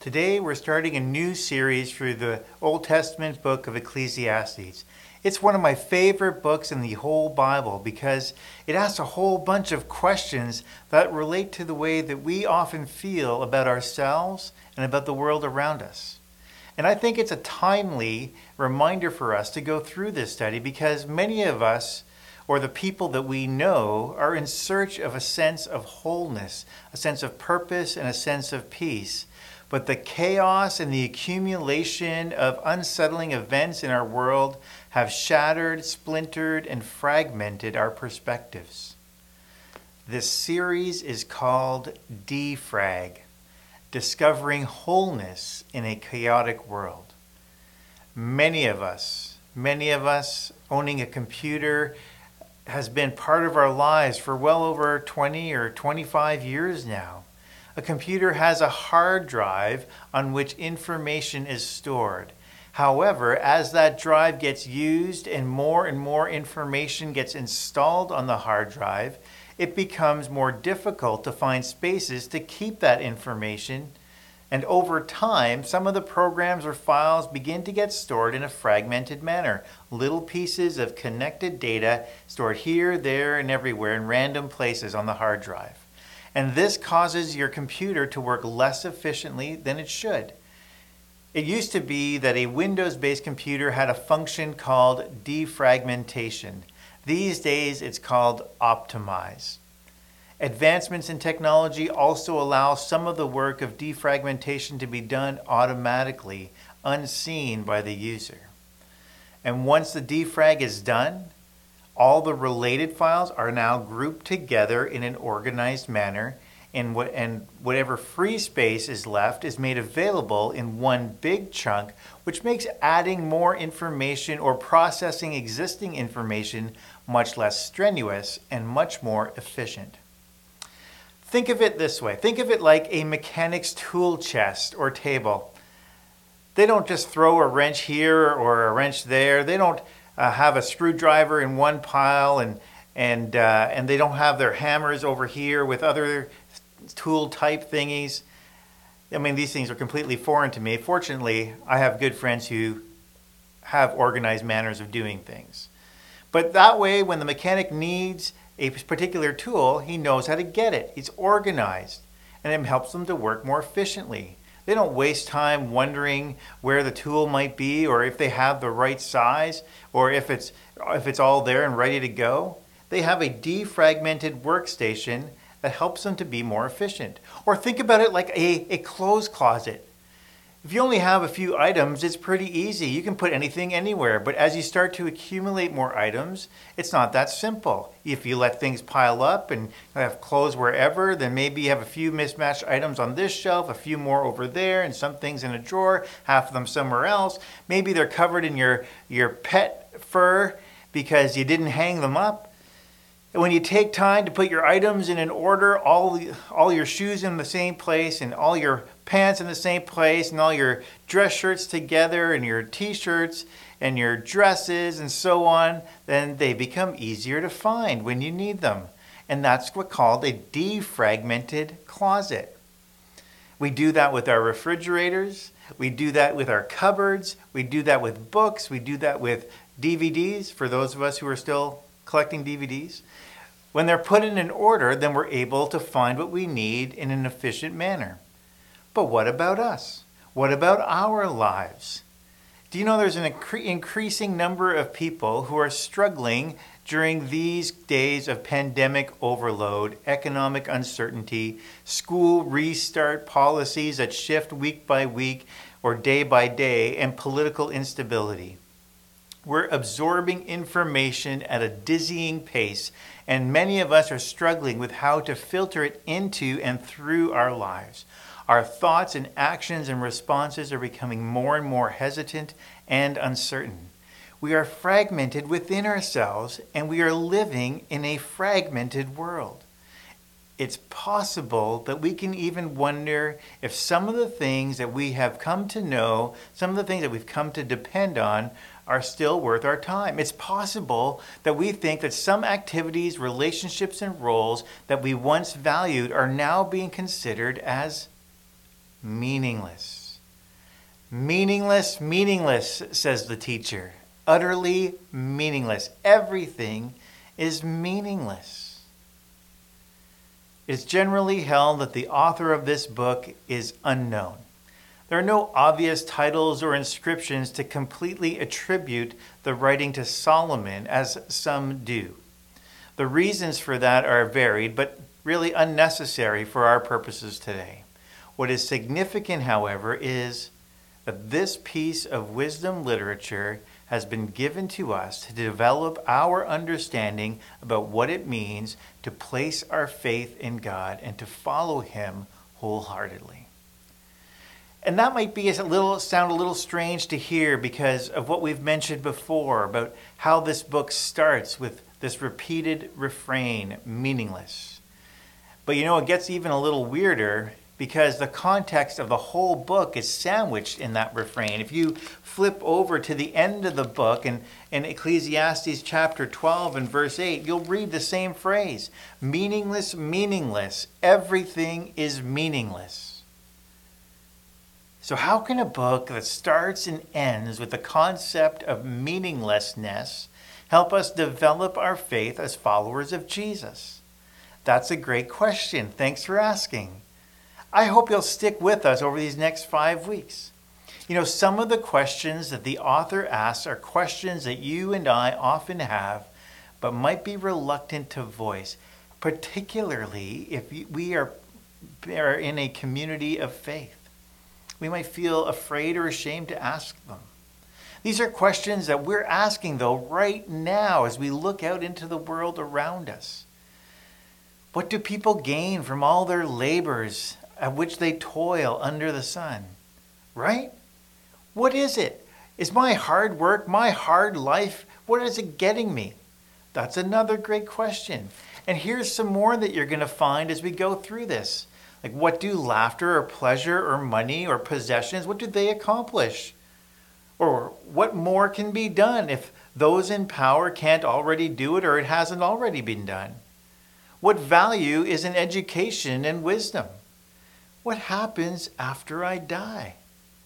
Today we're starting a new series through the Old Testament book of Ecclesiastes. It's one of my favorite books in the whole Bible because it asks a whole bunch of questions that relate to the way that we often feel about ourselves and about the world around us. And I think it's a timely reminder for us to go through this study because many of us, or the people that we know, are in search of a sense of wholeness, a sense of purpose, and a sense of peace. But the chaos and the accumulation of unsettling events in our world have shattered, splintered, and fragmented our perspectives. This series is called Defrag, Discovering Wholeness in a Chaotic World. Many of us owning a computer has been part of our lives for well over 20 or 25 years now. A computer has a hard drive on which information is stored. However, as that drive gets used and more information gets installed on the hard drive, it becomes more difficult to find spaces to keep that information. And over time, some of the programs or files begin to get stored in a fragmented manner. Little pieces of connected data stored here, there, and everywhere in random places on the hard drive. And this causes your computer to work less efficiently than it should. It used to be that a Windows-based computer had a function called defragmentation. These days, it's called optimize. Advancements in technology also allow some of the work of defragmentation to be done automatically, unseen by the user. And once the defrag is done, all the related files are now grouped together in an organized manner, and whatever free space is left is made available in one big chunk, which makes adding more information or processing existing information much less strenuous and much more efficient. Think of it this way. Think of it like a mechanic's tool chest or table. They don't just throw a wrench here or a wrench there. They don't have a screwdriver in one pile and they don't have their hammers over here with other tool type thingies. I mean, these things are completely foreign to me. Fortunately, I have good friends who have organized manners of doing things. But that way, when the mechanic needs a particular tool, he knows how to get it. It's organized, and it helps them to work more efficiently. They don't waste time wondering where the tool might be or if they have the right size or if it's all there and ready to go. They have a defragmented workstation that helps them to be more efficient. Or think about it like a clothes closet. If you only have a few items, it's pretty easy. You can put anything anywhere. But as you start to accumulate more items, it's not that simple. If you let things pile up and have clothes wherever, then maybe you have a few mismatched items on this shelf, a few more over there, and some things in a drawer, half of them somewhere else. Maybe they're covered in your pet fur because you didn't hang them up. And when you take time to put your items in an order, all your shoes in the same place and all your pants in the same place and all your dress shirts together and your t-shirts and your dresses and so on, then they become easier to find when you need them. And that's what's called a defragmented closet. We do that with our refrigerators. We do that with our cupboards. We do that with books. We do that with DVDs, for those of us who are still collecting DVDs. When they're put in an order, then we're able to find what we need in an efficient manner. But what about us? What about our lives? Do you know there's an increasing number of people who are struggling during these days of pandemic overload, economic uncertainty, school restart policies that shift week by week or day by day, and political instability? We're absorbing information at a dizzying pace, and many of us are struggling with how to filter it into and through our lives. Our thoughts and actions and responses are becoming more and more hesitant and uncertain. We are fragmented within ourselves, and we are living in a fragmented world. It's possible that we can even wonder if some of the things that we have come to know, some of the things that we've come to depend on, are still worth our time. It's possible that we think that some activities, relationships, and roles that we once valued are now being considered as meaningless. Meaningless, meaningless, says the teacher. Utterly meaningless. Everything is meaningless. It's generally held that the author of this book is unknown. There are no obvious titles or inscriptions to completely attribute the writing to Solomon, as some do. The reasons for that are varied, but really unnecessary for our purposes today. What is significant, however, is that this piece of wisdom literature has been given to us to develop our understanding about what it means to place our faith in God and to follow Him wholeheartedly. And that might be sound a little strange to hear because of what we've mentioned before about how this book starts with this repeated refrain, meaningless. But it gets even a little weirder because the context of the whole book is sandwiched in that refrain. If you flip over to the end of the book in Ecclesiastes chapter 12 and verse 8, you'll read the same phrase, meaningless, meaningless, everything is meaningless. So how can a book that starts and ends with the concept of meaninglessness help us develop our faith as followers of Jesus? That's a great question. Thanks for asking. I hope you'll stick with us over these next 5 weeks. Some of the questions that the author asks are questions that you and I often have, but might be reluctant to voice, particularly if we are in a community of faith. We might feel afraid or ashamed to ask them. These are questions that we're asking, though, right now as we look out into the world around us. What do people gain from all their labors at which they toil under the sun? Right? What is it? Is my hard work, my hard life, what is it getting me? That's another great question. And here's some more that you're going to find as we go through this. Like, what do laughter or pleasure or money or possessions, what do they accomplish? Or what more can be done if those in power can't already do it or it hasn't already been done? What value is in education and wisdom? What happens after I die?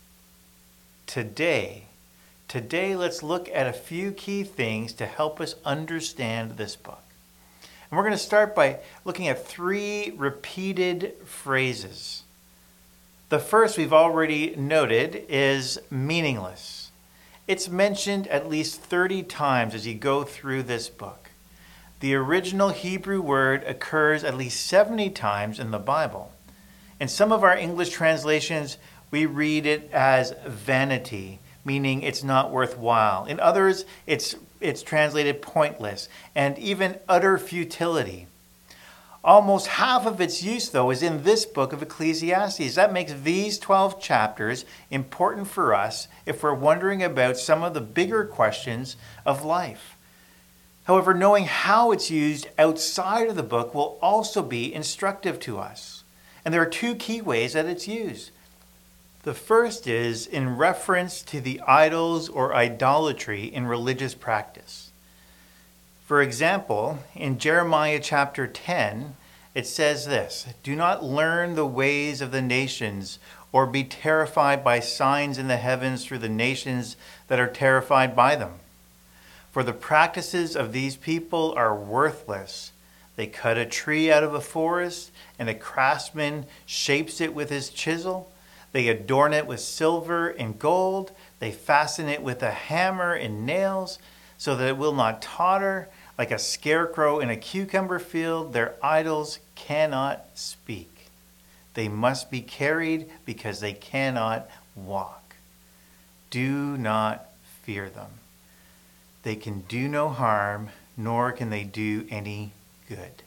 Today, let's look at a few key things to help us understand this book. And we're going to start by looking at 3 repeated phrases. The first we've already noted is meaningless. It's mentioned at least 30 times as you go through this book. The original Hebrew word occurs at least 70 times in the Bible. In some of our English translations, we read it as vanity, meaning it's not worthwhile. In others, it's translated pointless and even utter futility. Almost half of its use, though, is in this book of Ecclesiastes. That makes these 12 chapters important for us if we're wondering about some of the bigger questions of life. However, knowing how it's used outside of the book will also be instructive to us. And there are 2 key ways that it's used. The first is in reference to the idols or idolatry in religious practice. For example, in Jeremiah chapter 10, it says this, "Do not learn the ways of the nations or be terrified by signs in the heavens through the nations that are terrified by them. For the practices of these people are worthless. They cut a tree out of a forest, and a craftsman shapes it with his chisel. They adorn it with silver and gold. They fasten it with a hammer and nails so that it will not totter. Like a scarecrow in a cucumber field, their idols cannot speak. They must be carried because they cannot walk. Do not fear them. They can do no harm, nor can they do any good."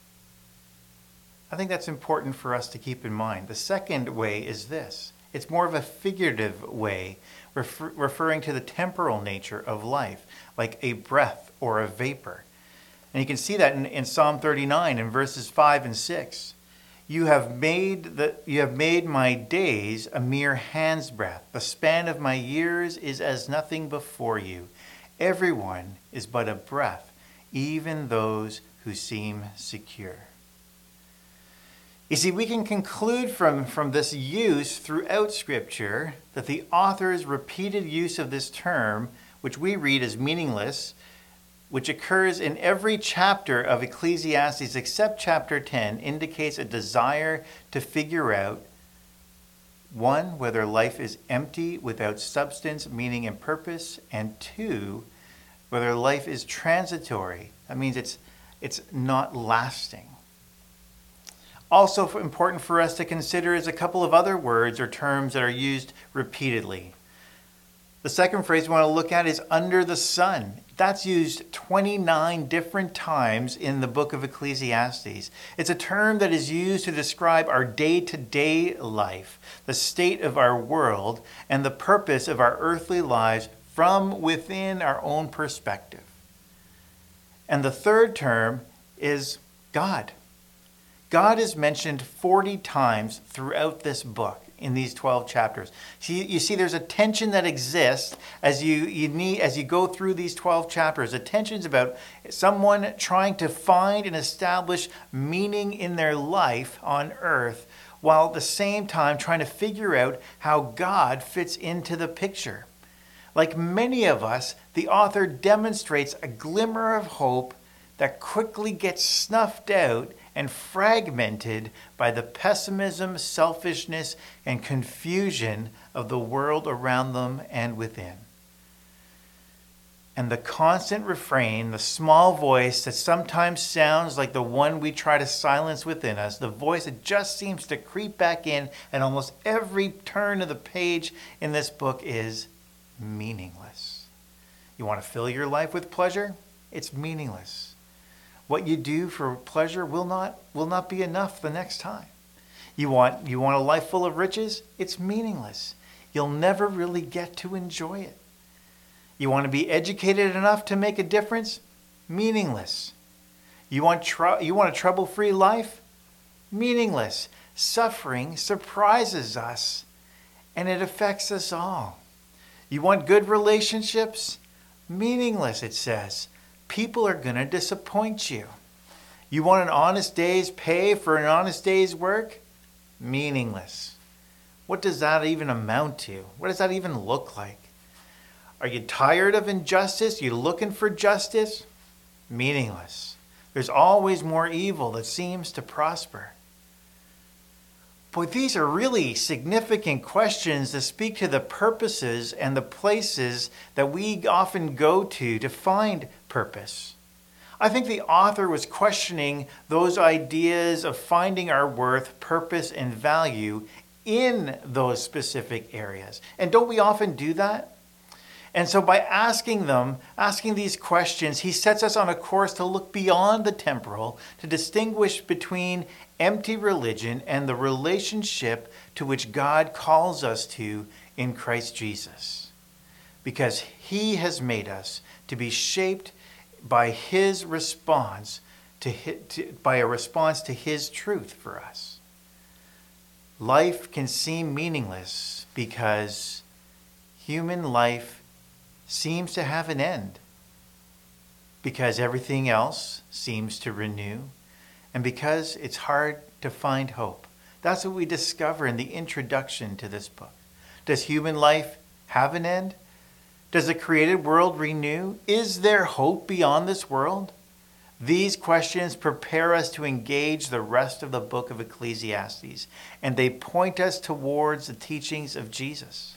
I think that's important for us to keep in mind. The second way is this. It's more of a figurative way, referring to the temporal nature of life, like a breath or a vapor. And you can see that in Psalm 39 in verses 5 and 6. You have made my days a mere hand's breadth. The span of my years is as nothing before you. Everyone is but a breath, even those who seem secure. You see, we can conclude from this use throughout Scripture that the author's repeated use of this term, which we read as meaningless, which occurs in every chapter of Ecclesiastes except chapter 10, indicates a desire to figure out, one, whether life is empty without substance, meaning, and purpose, and two, whether life is transitory. That means it's not lasting. Also important for us to consider is a couple of other words or terms that are used repeatedly. The second phrase we want to look at is under the sun. That's used 29 different times in the book of Ecclesiastes. It's a term that is used to describe our day-to-day life, the state of our world, and the purpose of our earthly lives from within our own perspective. And the third term is God. God is mentioned 40 times throughout this book in these 12 chapters. You see, there's a tension that exists as you go through these 12 chapters. A tension's about someone trying to find and establish meaning in their life on earth, while at the same time trying to figure out how God fits into the picture. Like many of us, the author demonstrates a glimmer of hope that quickly gets snuffed out and fragmented by the pessimism, selfishness, and confusion of the world around them and within. And the constant refrain, the small voice that sometimes sounds like the one we try to silence within us, the voice that just seems to creep back in at almost every turn of the page in this book, is meaningless. You want to fill your life with pleasure? It's meaningless. What you do for pleasure will not be enough the next time. You want a life full of riches? It's meaningless. You'll never really get to enjoy it. You want to be educated enough to make a difference? Meaningless. You want a trouble-free life? Meaningless. Suffering surprises us, and it affects us all. You want good relationships? Meaningless, it says. People are going to disappoint you. You want an honest day's pay for an honest day's work? Meaningless. What does that even amount to? What does that even look like? Are you tired of injustice? You looking for justice? Meaningless. There's always more evil that seems to prosper. Boy, these are really significant questions that speak to the purposes and the places that we often go to find purpose. I think the author was questioning those ideas of finding our worth, purpose, and value in those specific areas. And don't we often do that? And so by asking these questions, he sets us on a course to look beyond the temporal, to distinguish between empty religion and the relationship to which God calls us to in Christ Jesus. Because he has made us to be shaped by his response by a response to his truth for us. Life can seem meaningless because human life seems to have an end, because everything else seems to renew, and because it's hard to find hope. That's what we discover in the introduction to this book. Does human life have an end? Does the created world renew? Is there hope beyond this world? These questions prepare us to engage the rest of the book of Ecclesiastes, and they point us towards the teachings of Jesus.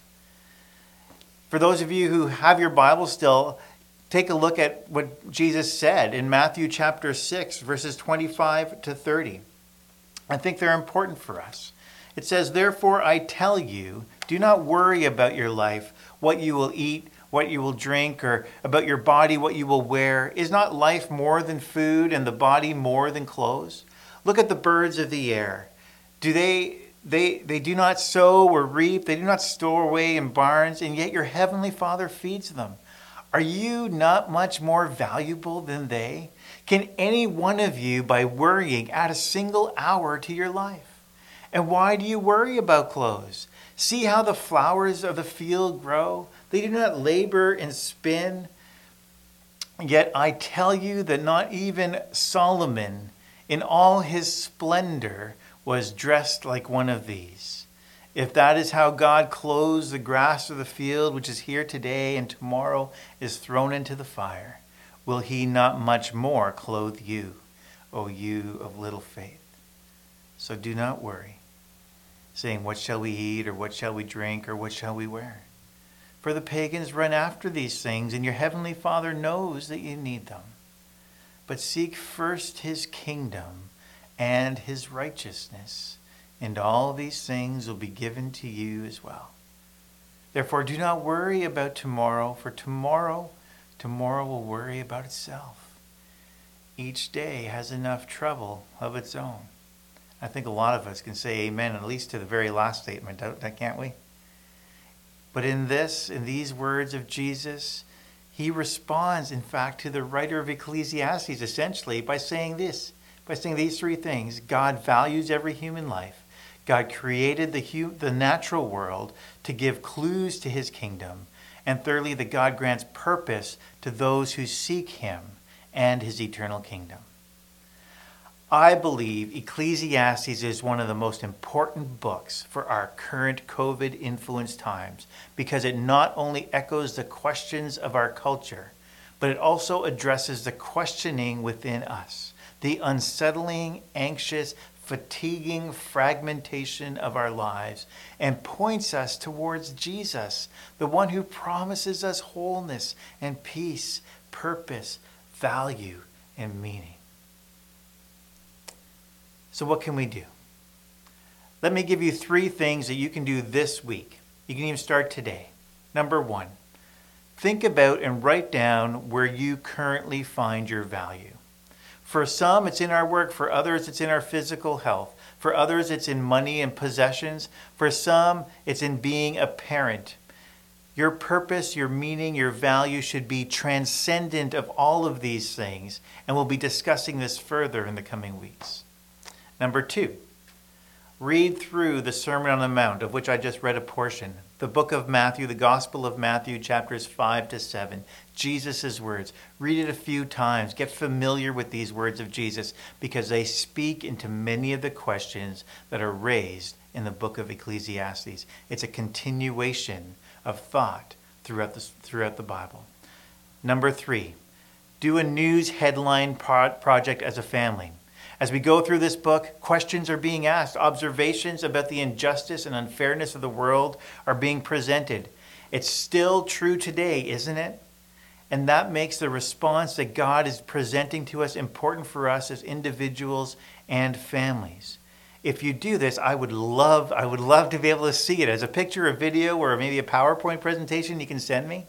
For those of you who have your Bible still, take a look at what Jesus said in Matthew chapter 6, verses 25 to 30. I think they're important for us. It says, "Therefore I tell you, do not worry about your life, what you will eat, what you will drink, or about your body, what you will wear. Is not life more than food, and the body more than clothes? Look at the birds of the air. Do they do not sow or reap, they do not store away in barns, and yet your heavenly Father feeds them. Are you not much more valuable than they? Can any one of you, by worrying, add a single hour to your life? And why do you worry about clothes? See how the flowers of the field grow? They do not labor and spin. Yet I tell you that not even Solomon, in all his splendor, was dressed like one of these. If that is how God clothes the grass of the field, which is here today and tomorrow is thrown into the fire, will he not much more clothe you, O you of little faith? So do not worry, saying, what shall we eat, or what shall we drink, or what shall we wear? For the pagans run after these things, and your heavenly Father knows that you need them. But seek first his kingdom and his righteousness, and all these things will be given to you as well. Therefore, do not worry about tomorrow, for tomorrow will worry about itself. Each day has enough trouble of its own. I think a lot of us can say amen, at least to the very last statement, can't we? But in these words of Jesus, he responds, in fact, to the writer of Ecclesiastes, essentially, by saying these three things. God values every human life. God created the natural world to give clues to his kingdom. And thirdly, that God grants purpose to those who seek him and his eternal kingdom. I believe Ecclesiastes is one of the most important books for our current COVID-influenced times because it not only echoes the questions of our culture, but it also addresses the questioning within us, the unsettling, anxious, fatiguing fragmentation of our lives, and points us towards Jesus, the one who promises us wholeness and peace, purpose, value, and meaning. So what can we do? Let me give you 3 things that you can do this week. You can even start today. Number 1, think about and write down where you currently find your value. For some, it's in our work. For others, it's in our physical health. For others, it's in money and possessions. For some, it's in being a parent. Your purpose, your meaning, your value should be transcendent of all of these things, and we'll be discussing this further in the coming weeks. Number 2, read through the Sermon on the Mount, of which I just read a portion. The book of Matthew, the Gospel of Matthew, chapters 5 to 7. Jesus' words. Read it a few times. Get familiar with these words of Jesus because they speak into many of the questions that are raised in the book of Ecclesiastes. It's a continuation of thought throughout the Bible. Number 3, do a news headline project as a family. As we go through this book, questions are being asked. Observations about the injustice and unfairness of the world are being presented. It's still true today, isn't it? And that makes the response that God is presenting to us important for us as individuals and families. If you do this, I would love to be able to see it as a picture, a video, or maybe a PowerPoint presentation you can send me.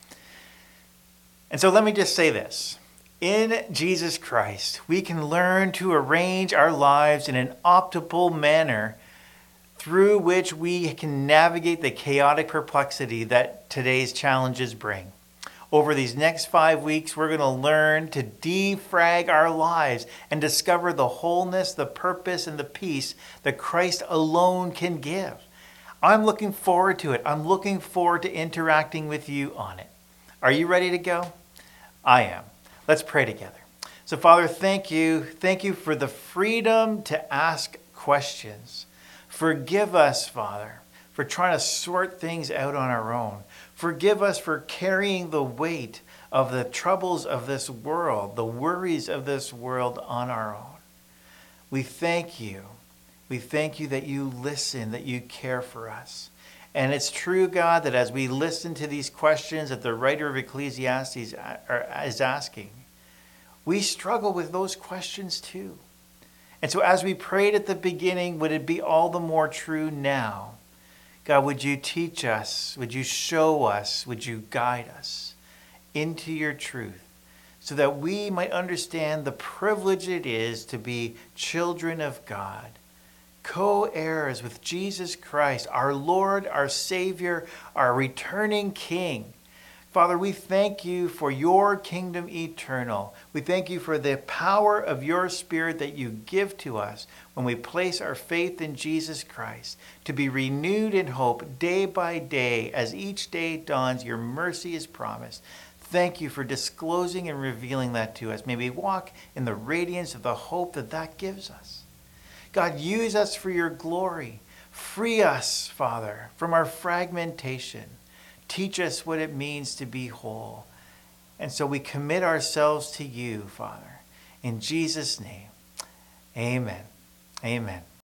And so let me just say this. In Jesus Christ, we can learn to arrange our lives in an optimal manner through which we can navigate the chaotic perplexity that today's challenges bring. Over these next 5 weeks, we're going to learn to defrag our lives and discover the wholeness, the purpose, and the peace that Christ alone can give. I'm looking forward to it. I'm looking forward to interacting with you on it. Are you ready to go? I am. Let's pray together. So, Father, thank you. Thank you for the freedom to ask questions. Forgive us, Father, for trying to sort things out on our own. Forgive us for carrying the weight of the troubles of this world, the worries of this world on our own. We thank you. We thank you that you listen, that you care for us. And it's true, God, that as we listen to these questions that the writer of Ecclesiastes is asking, we struggle with those questions too. And so as we prayed at the beginning, would it be all the more true now? God, would you teach us? Would you show us? Would you guide us into your truth so that we might understand the privilege it is to be children of God, co-heirs with Jesus Christ, our Lord, our Savior, our returning King. Father, we thank you for your kingdom eternal. We thank you for the power of your Spirit that you give to us when we place our faith in Jesus Christ, to be renewed in hope day by day. As each day dawns, your mercy is promised. Thank you for disclosing and revealing that to us. May we walk in the radiance of the hope that gives us. God, use us for your glory. Free us, Father, from our fragmentation. Teach us what it means to be whole. And so we commit ourselves to you, Father. In Jesus' name, amen. Amen.